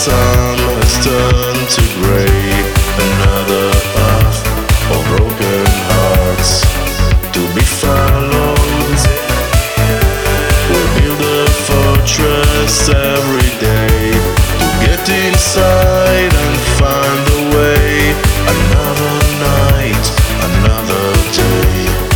sun has turned to gray, another path of broken hearts to be followed. We build a fortress every day to get inside and find a way. Another night, another day.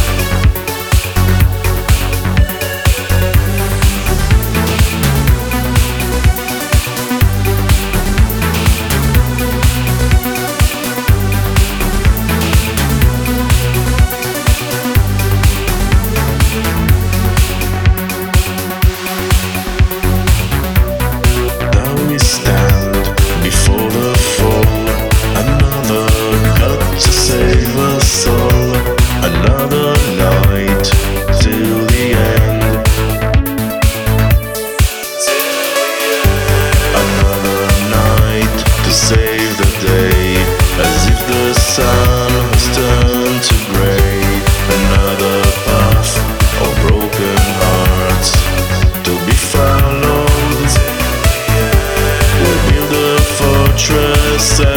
Save us all, another night till the end. Another night to save the day, as if the sun has turned to gray. Another path of broken hearts to be followed. We build a fortress